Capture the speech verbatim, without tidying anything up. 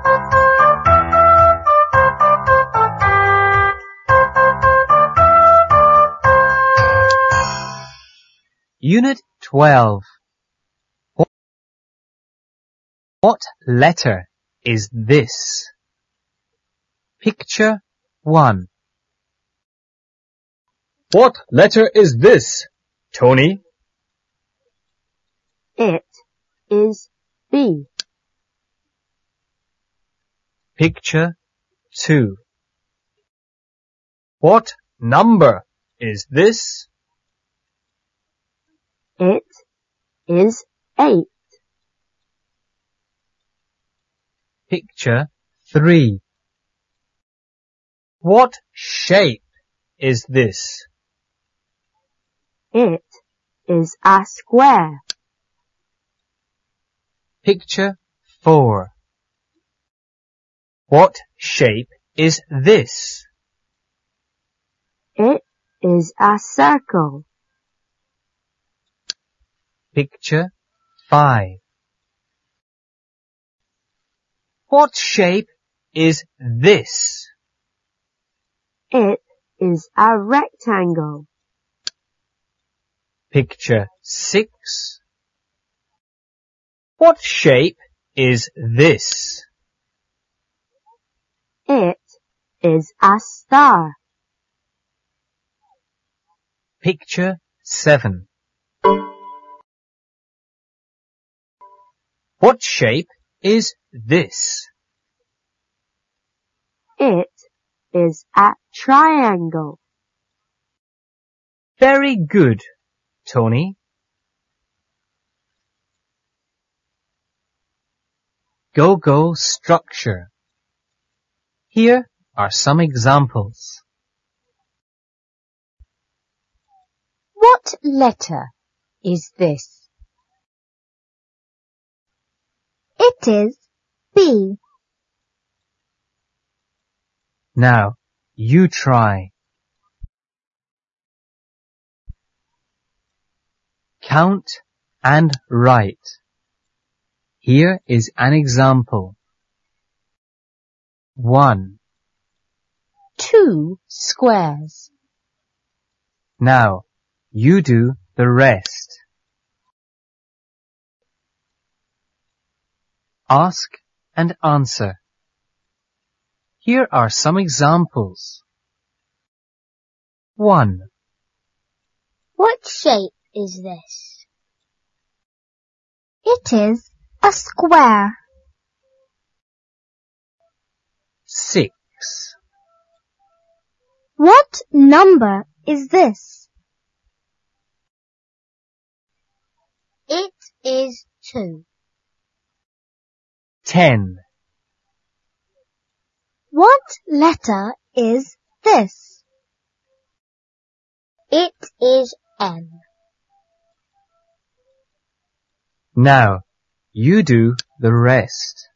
Unit twelve. What letter is this? Picture one. What letter is this, Tony? It is B. Picture two. What number is this? It is eight. Picture three. What shape is this? It is a square. Picture four. What shape is this? It is a circle. Picture five. What shape is this? It is a rectangle. Picture six. What shape is this? It is a star. Picture seven. What shape is this? It is a triangle. Very good, Tony. Go-go structure. Here are some examples. What letter is this? It is B. Now, you try. Count and write. Here is an example. One. Two squares. Now, you do the rest. Ask and answer. Here are some examples. One. What shape is this? It is a square. Six. What number is this? It is two. Ten. What letter is this? It is N. Now, you do the rest.